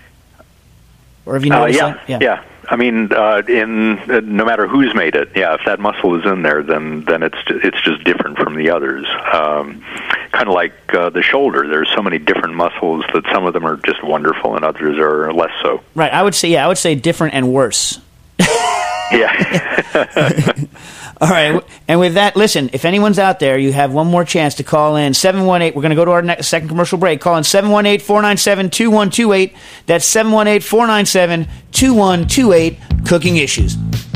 or have you Uh, noticed yeah, that? Yeah, yeah. I mean, uh, in uh, no matter who's made it, yeah. If that muscle is in there, then then it's it's just different from the others. Um, kind of like uh, the shoulder. There's so many different muscles that some of them are just wonderful and others are less so. Right. I would say, yeah, I would say different and worse. Yeah. All right, and with that, listen, if anyone's out there, you have one more chance to call in. seven one eight, we're going to go to our next, second commercial break. Call in seven one eight, four nine seven, two one two eight. That's seven one eight, four nine seven, two one two eight, Cooking Issues.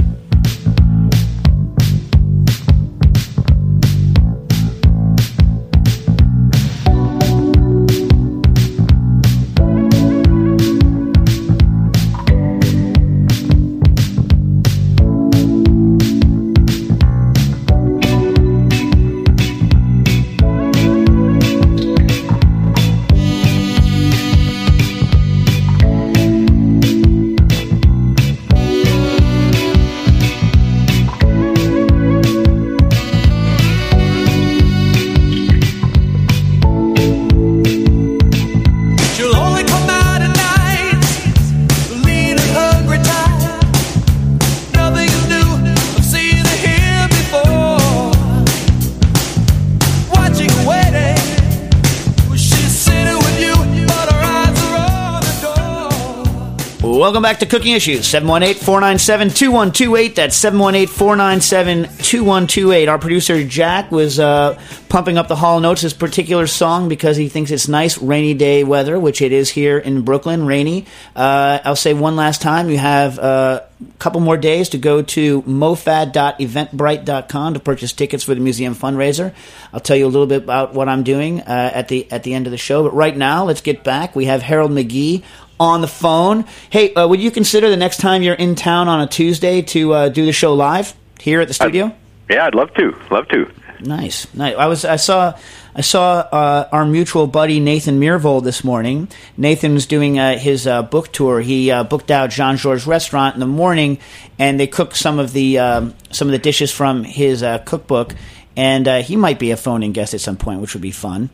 Welcome back to Cooking Issues, seven one eight, four nine seven, two one two eight. That's seven one eight, four nine seven, two one two eight. Our producer, Jack, was uh, pumping up the Hall Notes, this particular song, because he thinks it's nice rainy day weather, which it is here in Brooklyn, rainy. Uh, I'll say one last time, you have uh, a couple more days to go to mofad dot eventbrite dot com to purchase tickets for the museum fundraiser. I'll tell you a little bit about what I'm doing uh, at the at the end of the show. But right now, let's get back. We have Harold McGee on the phone. Hey, uh, would you consider the next time you're in town on a Tuesday to uh, do the show live here at the studio? I'd, yeah, I'd love to. Love to. Nice, nice. I was, I saw, I saw uh, our mutual buddy Nathan Myhrvold this morning. Nathan's doing uh, his uh, book tour. He uh, booked out Jean Georges Restaurant in the morning, and they cooked some of the um, some of the dishes from his uh, cookbook. And uh, he might be a phone-in guest at some point, which would be fun.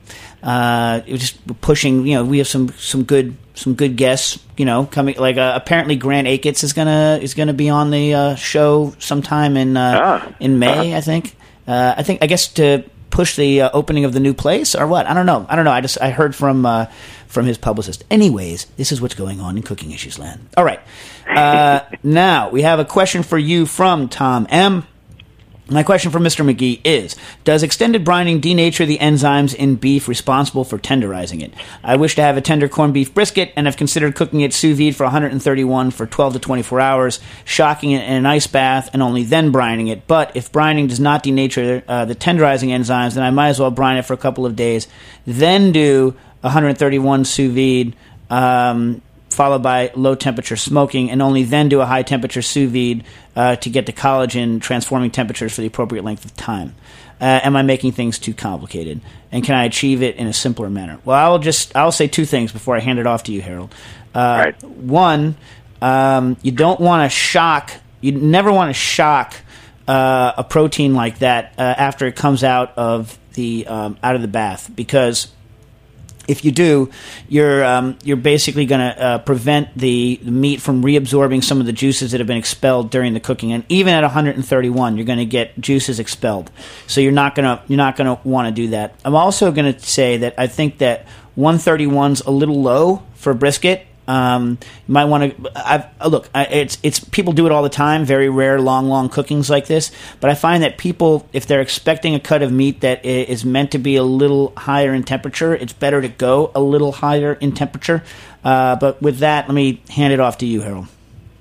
Uh, it was just pushing, you know, we have some, some good some good guests, you know, coming. Like uh, apparently Grant Akitz is gonna is gonna be on the uh, show sometime in uh, ah. in May, uh-huh. I think. Uh, I think I guess to push the uh, opening of the new place or what? I don't know. I don't know. I just I heard from uh, from his publicist. Anyways, this is what's going on in Cooking Issues Land. All right. Uh, now, we have a question for you from Tom M. My question for Mister McGee is, does extended brining denature the enzymes in beef responsible for tenderizing it? I wish to have a tender corned beef brisket and have considered cooking it sous vide for one thirty-one for twelve to twenty-four hours, shocking it in an ice bath, and only then brining it. But if brining does not denature uh, the tenderizing enzymes, then I might as well brine it for a couple of days, then do one thirty-one sous vide, um, followed by low-temperature smoking, and only then do a high-temperature sous vide uh, to get the collagen transforming temperatures for the appropriate length of time. Uh, am I making things too complicated? And can I achieve it in a simpler manner? Well, I'll just I'll say two things before I hand it off to you, Harold. Uh, right. One, um, you don't want to shock. You never want to shock uh, a protein like that uh, after it comes out of the um, out of the bath, because if you do, you're um, you're basically going to uh, prevent the, the meat from reabsorbing some of the juices that have been expelled during the cooking. And even at one thirty-one, you're going to get juices expelled. So you're not going to you're not going to want to do that. I'm also going to say that I think that one thirty-one's a little low for brisket. Um, you might want to look. I, it's it's people do it all the time. Very rare, long, long cookings like this. But I find that people, if they're expecting a cut of meat that is meant to be a little higher in temperature, it's better to go a little higher in temperature. Uh, but with that, let me hand it off to you, Harold.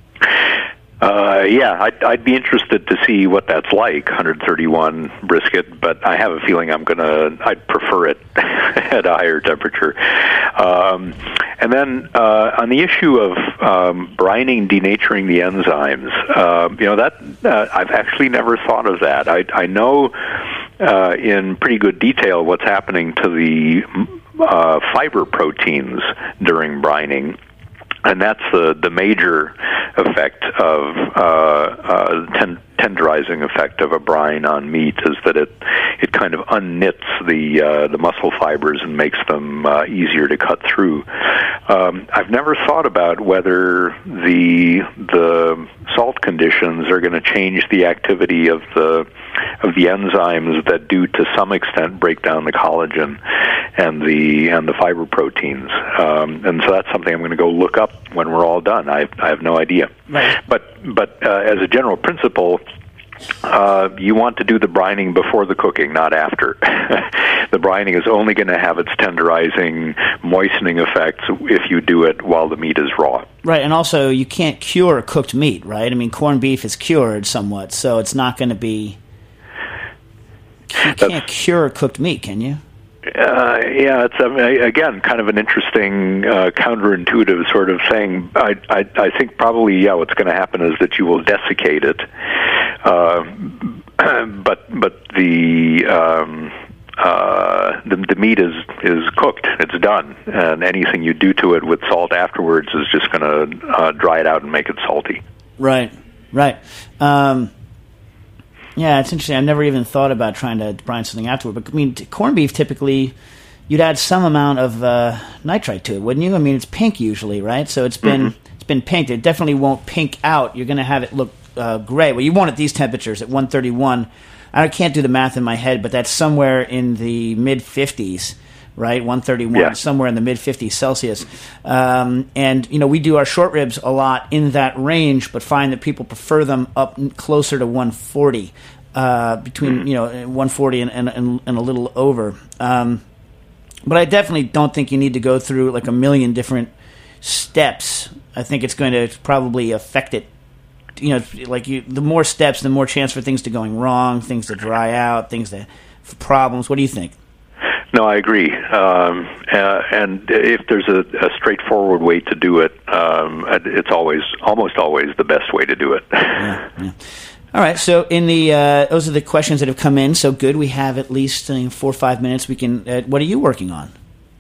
Uh, yeah, I'd, I'd be interested to see what that's like, one thirty-one brisket, but I have a feeling I'm going to, I'd prefer it at a higher temperature. Um, and then uh, on the issue of um, brining, denaturing the enzymes, uh, you know, that uh, I've actually never thought of that. I, I know uh, in pretty good detail what's happening to the uh, fiber proteins during brining. And that's the, the major effect of uh, uh, ten, tenderizing effect of a brine on meat, is that it it kind of unknits the uh, the muscle fibers and makes them uh, easier to cut through. Um, I've never thought about whether the the salt conditions are going to change the activity of the of the enzymes that do to some extent break down the collagen and the and the fiber proteins. Um, and so that's something I'm going to go look up when we're all done. I, I have no idea. Right. But but uh, as a general principle, uh, you want to do the brining before the cooking, not after. The brining is only going to have its tenderizing, moistening effects if you do it while the meat is raw. Right, and also you can't cure cooked meat, right? I mean, corned beef is cured somewhat, so it's not going to be... You can't That's, cure cooked meat, can you? Uh, yeah, it's um, again kind of an interesting, uh, counterintuitive sort of thing. I, I, I think probably, yeah, what's going to happen is that you will desiccate it, uh, but but the, um, uh, the the meat is is cooked. It's done, and anything you do to it with salt afterwards is just going to uh, dry it out and make it salty. Right, right. Um, Yeah, it's interesting. I've never even thought about trying to brine something afterward. But, I mean, corned beef, typically, you'd add some amount of uh, nitrite to it, wouldn't you? I mean, it's pink usually, right? So it's been mm-hmm. it's been pinked. It definitely won't pink out. You're going to have it look uh, gray. Well, you want at these temperatures, at one thirty-one. I can't do the math in my head, but that's somewhere in the mid-fifties, right? one thirty-one, yeah. Somewhere in the mid-fifties Celsius. Um, and, you know, we do our short ribs a lot in that range, but find that people prefer them up closer to one forty, uh, between, you know, one forty and, and, and a little over. Um, but I definitely don't think you need to go through like a million different steps. I think it's going to probably affect it. You know, like you, the more steps, the more chance for things to going wrong, things to dry out, things to for problems. What do you think? No, I agree. Um, uh, and if there's a, a straightforward way to do it, um, it's always, almost always, the best way to do it. Yeah, yeah. All right. So, in the uh, those are the questions that have come in. So good. We have at least uh, four or five minutes. We can. Uh, what are you working on?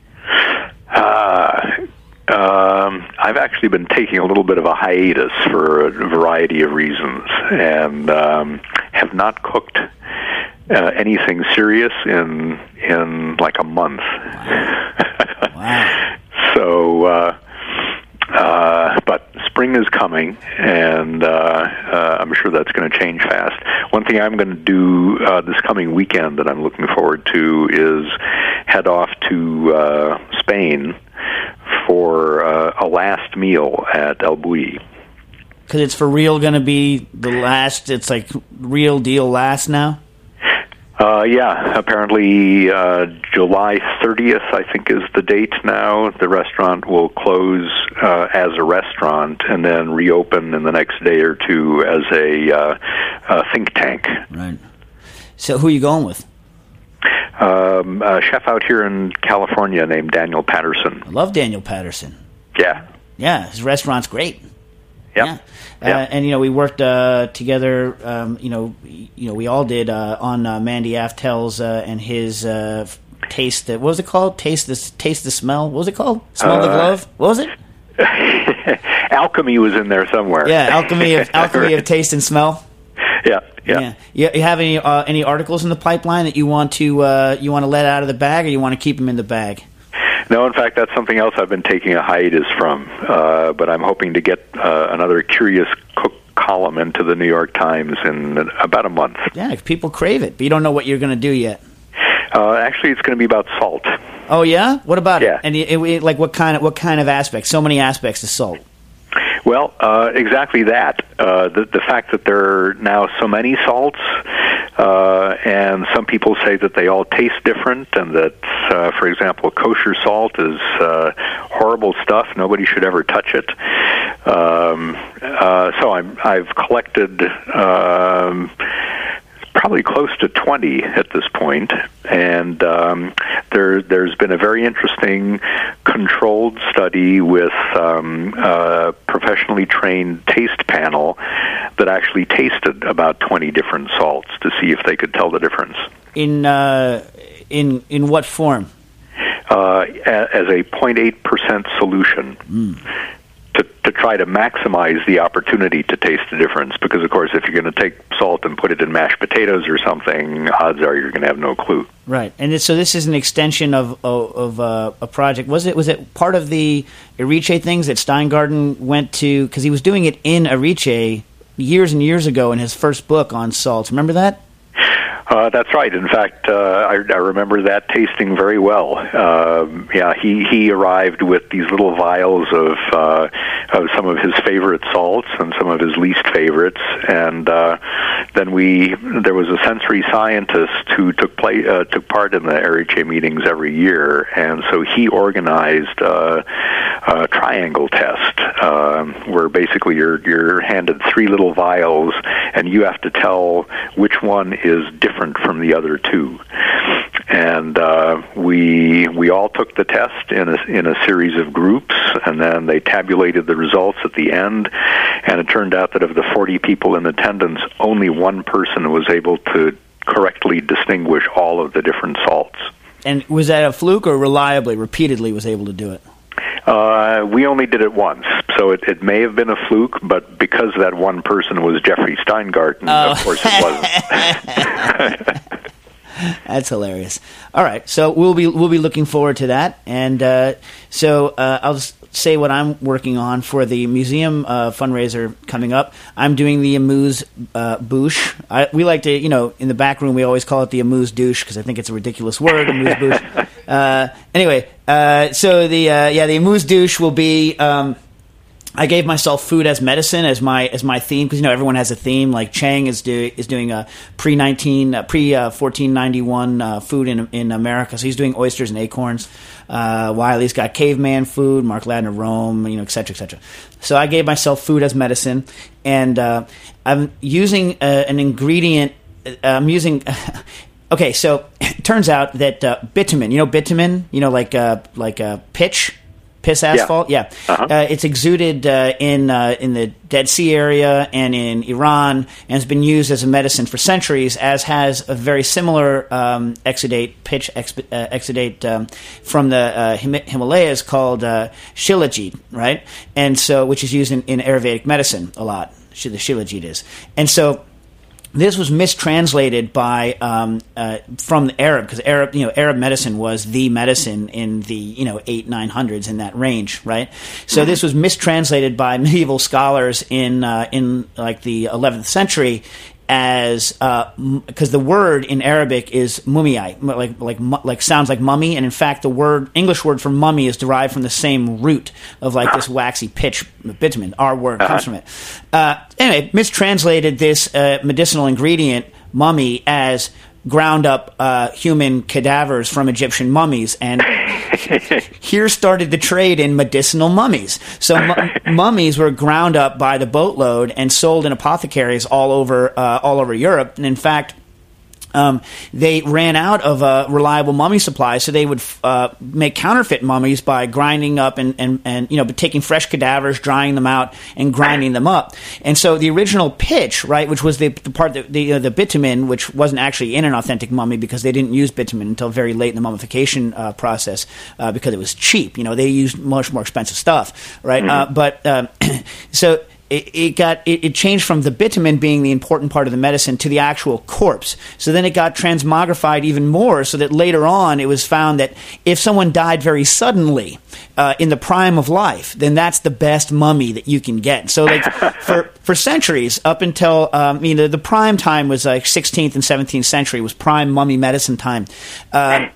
Uh, um, I've actually been taking a little bit of a hiatus for a variety of reasons, and um, have not cooked Uh, anything serious in in like a month. Wow. Wow. So, uh, uh, but spring is coming, and uh, uh, I'm sure that's going to change fast. One thing I'm going to do uh, this coming weekend that I'm looking forward to is head off to uh, Spain for uh, a last meal at El Bulli. Because it's for real going to be the last, it's like real deal last now? Uh, yeah, apparently uh, July thirtieth, I think, is the date now. The restaurant will close uh, as a restaurant and then reopen in the next day or two as a, uh, a think tank. Right. So who are you going with? Um, a chef out here in California named Daniel Patterson. I love Daniel Patterson. Yeah. Yeah, his restaurant's great. Yep. Yeah. Yep. Uh, and you know we worked uh, together. Um, you know, you know we all did uh, on uh, Mandy Aftel's uh, and his uh, taste. The, what was it called? Taste the taste the smell. What was it called? Smell uh, the glove. What was it? Alchemy was in there somewhere. Yeah, alchemy of alchemy of taste and smell. Yeah, yeah. yeah. You, you have any uh, any articles in the pipeline that you want to uh, you want to let out of the bag, or you want to keep them in the bag? No, in fact, that's something else I've been taking a hiatus from. Uh, but I'm hoping to get uh, another Curious Cook column into the New York Times in about a month. Yeah, people crave it, but you don't know what you're going to do yet. Uh, actually, it's going to be about salt. Oh yeah, what about yeah. it? And it, it, like what kind of what kind of aspects? So many aspects to salt. Well, uh, exactly that. Uh, the, the fact that there are now so many salts, uh, and some people say that they all taste different, and that, uh, for example, kosher salt is uh, horrible stuff. Nobody should ever touch it. Um, uh, so I'm, I've collected um, probably close to twenty at this point, and um, there, there's been a very interesting controlled study with um, a professionally trained taste panel that actually tasted about twenty different salts to see if they could tell the difference. In uh, in in what form? Uh, as a zero point eight percent solution. Mm. To, to try to maximize the opportunity to taste the difference, because of course if you're going to take salt and put it in mashed potatoes or something, odds are you're going to have no clue. Right, and this, so this is an extension of of, of uh, a project. Was it was it part of the Erice things that Steingarten went to, because he was doing it in Erice years and years ago in his first book on salts. Remember that? Uh, that's right. In fact, uh, I, I remember that tasting very well. Uh, yeah, he, he arrived with these little vials of uh, of some of his favorite salts and some of his least favorites, and uh, then we there was a sensory scientist who took play uh, took part in the Erice meetings every year, and so he organized uh, a triangle test uh, where basically you're you're handed three little vials, and you have to tell which one is different from the other two. And uh, we we all took the test in a, in a series of groups, and then they tabulated the results at the end, and it turned out that of the forty people in attendance, only one person was able to correctly distinguish all of the different salts. And was that a fluke, or reliably, repeatedly was able to do it? Uh, we only did it once, so it, it may have been a fluke, but because that one person was Jeffrey Steingarten, oh. of course it wasn't. That's hilarious. All right, so we'll be we'll be looking forward to that, and uh, so uh, I'll just say what I'm working on for the museum uh, fundraiser coming up. I'm doing the amuse uh, bouche. I, we like to, you know, in the back room we always call it the amuse douche because I think it's a ridiculous word, amuse bouche. Uh, anyway, uh, so the uh, yeah the amuse douche will be. Um, I gave myself food as medicine as my as my theme, because you know everyone has a theme. Like Chang is do, is doing a pre nineteen uh, pre uh, fourteen ninety one uh, food in in America, so he's doing oysters and acorns. Uh, Wiley's got caveman food, Mark Ladner Rome, you know, et cetera, et cetera. So I gave myself food as medicine, and uh, I'm using uh, an ingredient. Uh, I'm using. Okay, so it turns out that uh, bitumen, you know, bitumen, you know, like uh, like uh, pitch. Piss asphalt, yeah. yeah. Uh-huh. Uh, it's exuded uh, in uh, in the Dead Sea area and in Iran, and has been used as a medicine for centuries. As has a very similar um, exudate, pitch exp- uh, exudate um, from the uh, Him- Himalayas called uh, shilajit, right? And so, which is used in, in Ayurvedic medicine a lot. The shilajit is, and so. This was mistranslated by um, uh, from the Arab, because Arab, you know, Arab medicine was the medicine in the you know eight nine hundreds, in that range, right? So this was mistranslated by medieval scholars in uh, in like the eleventh century as because uh, the word in Arabic is mumiyai, like like like sounds like mummy, and in fact the word English word for mummy is derived from the same root of like this waxy pitch bitumen. Our word comes from it. Uh, anyway, mistranslated this uh, medicinal ingredient mummy as ground up uh, human cadavers from Egyptian mummies, and here started the trade in medicinal mummies. So mu- mummies were ground up by the boatload and sold in apothecaries all over uh, all over Europe. And in fact, Um, they ran out of a reliable mummy supply, so they would uh, make counterfeit mummies by grinding up and, and, and you know, taking fresh cadavers, drying them out, and grinding them up. And so the original pitch, right, which was the, the part that the uh, the bitumen, which wasn't actually in an authentic mummy because they didn't use bitumen until very late in the mummification uh, process uh, because it was cheap. You know, they used much more expensive stuff, right? Mm-hmm. Uh, but um, so. It, it got it, it changed from the bitumen being the important part of the medicine to the actual corpse. So then it got transmogrified even more, so that later on it was found that if someone died very suddenly uh, in the prime of life, then that's the best mummy that you can get. So like for for centuries up until um, you know the prime time was like sixteenth and seventeenth century was prime mummy medicine time. Uh,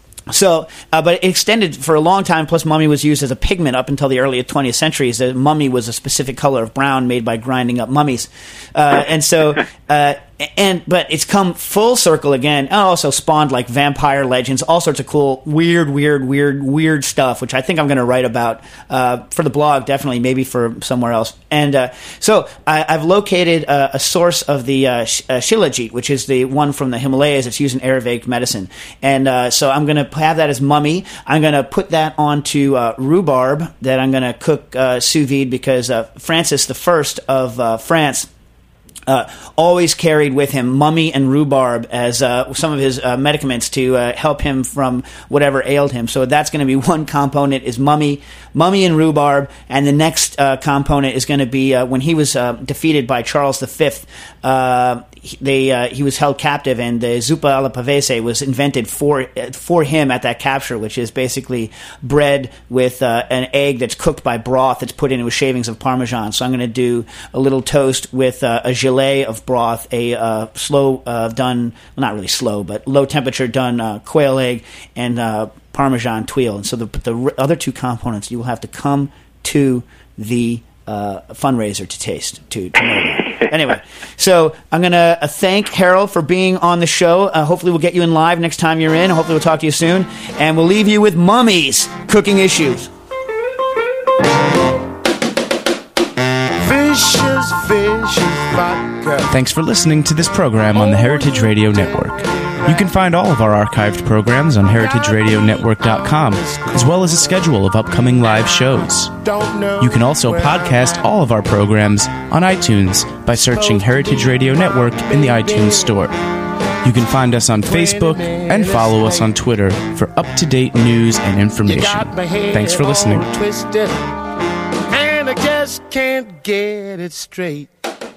So, uh, but it extended for a long time, plus mummy was used as a pigment up until the early twentieth centuries. The mummy was a specific color of brown made by grinding up mummies. Uh, and so, uh, and, but it's come full circle again, and also spawned like vampire legends, all sorts of cool, weird, weird, weird, weird stuff, which I think I'm going to write about, uh, for the blog, definitely, maybe for somewhere else. And, uh, so I, I've located uh, a source of the, uh, sh- uh, Shilajit, which is the one from the Himalayas. It's used in Ayurvedic medicine. And, uh, so I'm going to have that as mummy. I'm going to put that onto, uh, rhubarb that I'm going to cook, uh, sous vide because, uh, Francis the First of, uh, France, Uh, always carried with him mummy and rhubarb as uh, some of his uh, medicaments to uh, help him from whatever ailed him. So that's going to be one component is mummy, mummy and rhubarb, and the next uh, component is going to be uh, when he was uh, defeated by Charles the Fifth. Uh, they uh, he was held captive, and the zuppa alla pavese was invented for for him at that capture, which is basically bread with uh, an egg that's cooked by broth that's put in with shavings of Parmesan. So I'm going to do a little toast with uh, a gelée of broth, a uh, slow uh, done, well, not really slow, but low temperature done uh, quail egg, and uh, Parmesan tuile. And so the, the other two components you will have to come to the uh, fundraiser to taste, to, to know about. Anyway, so I'm going to uh, thank Harold for being on the show. Uh, hopefully we'll get you in live next time you're in. Hopefully we'll talk to you soon. And we'll leave you with Mummies Cooking Issues. Vicious, vicious vodka. Thanks for listening to this program on the Heritage Radio Network. You can find all of our archived programs on heritage radio network dot com, as well as a schedule of upcoming live shows. You can also podcast all of our programs on iTunes by searching Heritage Radio Network in the iTunes Store. You can find us on Facebook and follow us on Twitter for up-to-date news and information. Thanks for listening. And I just can't get it straight.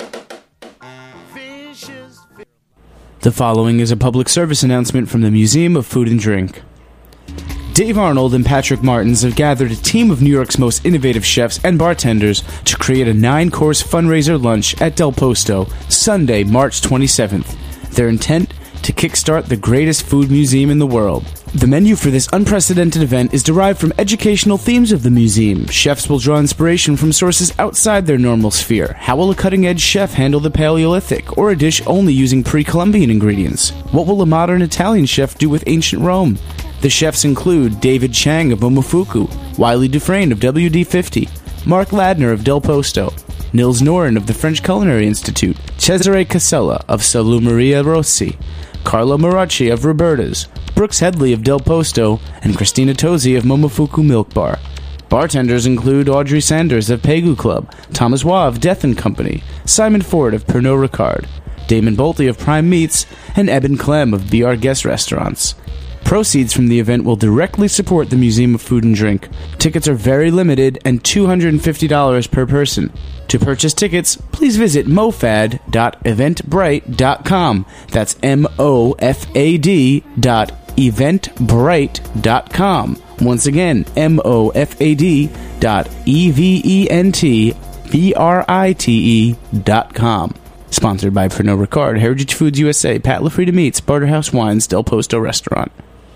The following is a public service announcement from the Museum of Food and Drink. Dave Arnold and Patrick Martins have gathered a team of New York's most innovative chefs and bartenders to create a nine-course fundraiser lunch at Del Posto, Sunday, March twenty-seventh. Their intent? To kickstart the greatest food museum in the world. The menu for this unprecedented event is derived from educational themes of the museum. Chefs will draw inspiration from sources outside their normal sphere. How will a cutting-edge chef handle the Paleolithic, or a dish only using pre-Columbian ingredients? What will a modern Italian chef do with ancient Rome? The chefs include David Chang of Momofuku, Wiley Dufresne of W D fifty, Mark Ladner of Del Posto, Nils Noren of the French Culinary Institute, Cesare Casella of Salumeria Rossi, Carlo Maracci of Roberta's, Brooks Headley of Del Posto, and Christina Tosi of Momofuku Milk Bar. Bartenders include Audrey Sanders of Pegu Club, Thomas Waugh of Death and Company, Simon Ford of Pernod Ricard, Damon Bolte of Prime Meats, and Eben Clem of B R Guest Restaurants. Proceeds from the event will directly support the Museum of Food and Drink. Tickets are very limited and two hundred fifty dollars per person. To purchase tickets, please visit mofad dot eventbrite dot com. That's M O F A D dot eventbrite dot com. Once again, M O F A D dot E V E N T B R I T E dot com. Sponsored by Pernod Ricard, Heritage Foods U S A, Pat LaFrida Meats, Barterhouse Wines, Del Posto Restaurant.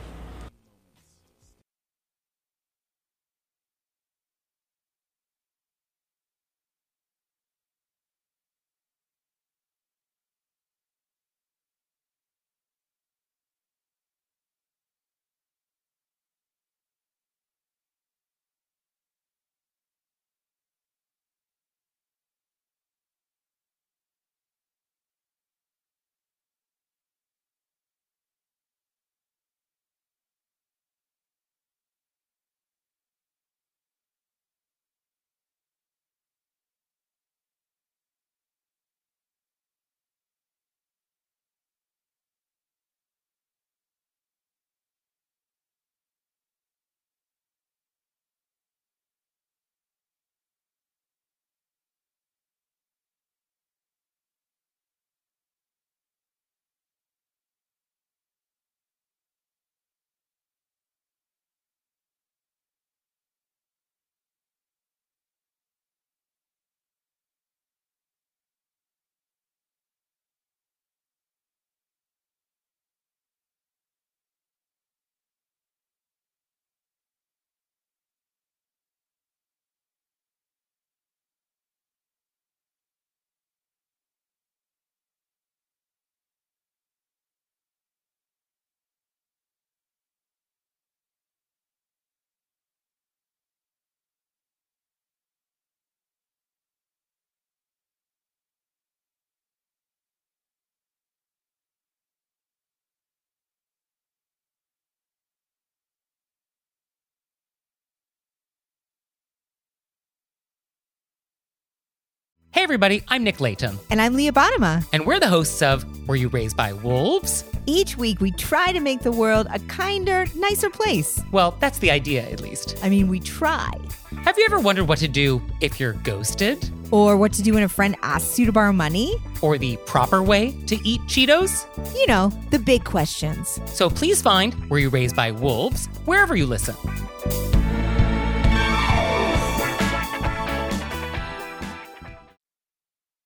Hey everybody, I'm Nick Latham. And I'm Leah Bottima. And we're the hosts of Were You Raised by Wolves? Each week we try to make the world a kinder, nicer place. Well, that's the idea, at least. I mean, we try. Have you ever wondered what to do if you're ghosted? Or what to do when a friend asks you to borrow money? Or the proper way to eat Cheetos? You know, the big questions. So please find Were You Raised by Wolves wherever you listen.